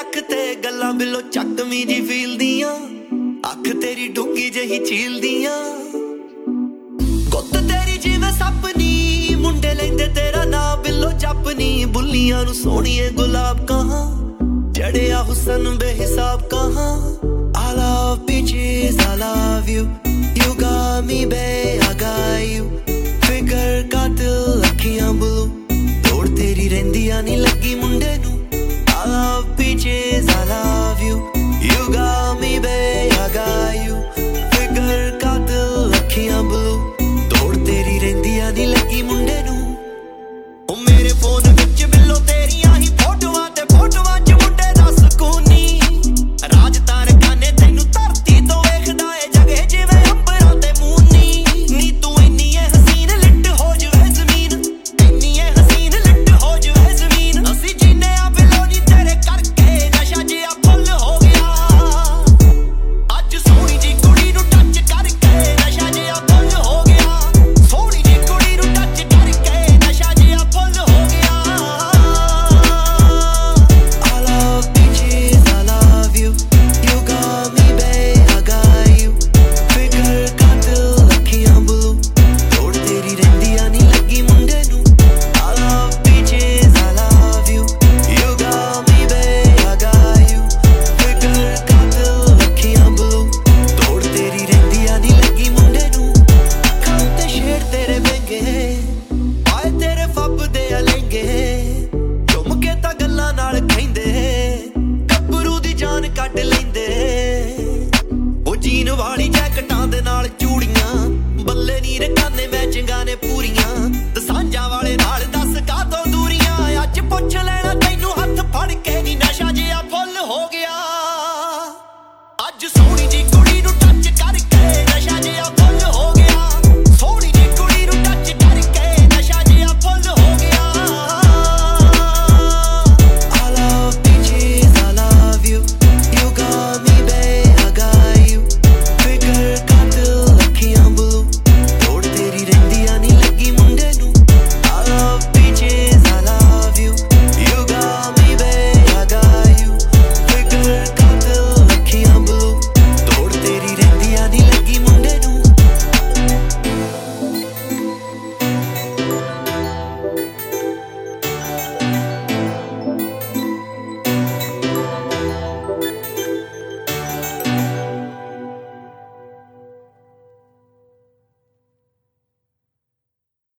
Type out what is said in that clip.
ਅੱਖ ਤੇ ਗੱਲਾਂ ਬਿੱਲੋ ਚੱਕਵੀਂ ਜੀ ਫੀਲ ਦੀਆਂ ਅੱਖ ਤੇਰੀ ਡੂੰਗੀ ਜਿਹੀ ਝੀਲਦੀਆਂ ਗੁੱਤ ਤੇਰੀ ਜਿਵੇਂ ਸਪਨੀ ਮੁੰਡੇ ਲੈਂਦੇ ਤੇਰਾ ਨਾਂ ਬਿੱਲੋ ਜਪਨੀ ਬੁੱਲੀਆਂ ਨੂੰ ਸੋਹਣੀਏ ਗੁਲਾਬ ਕਹਾਂ ਜੜਿਆ ਹੁਸਨ ਬੇਹਿਸਾਬ ਕਹਾਂ I love bitches, I love you You got me babe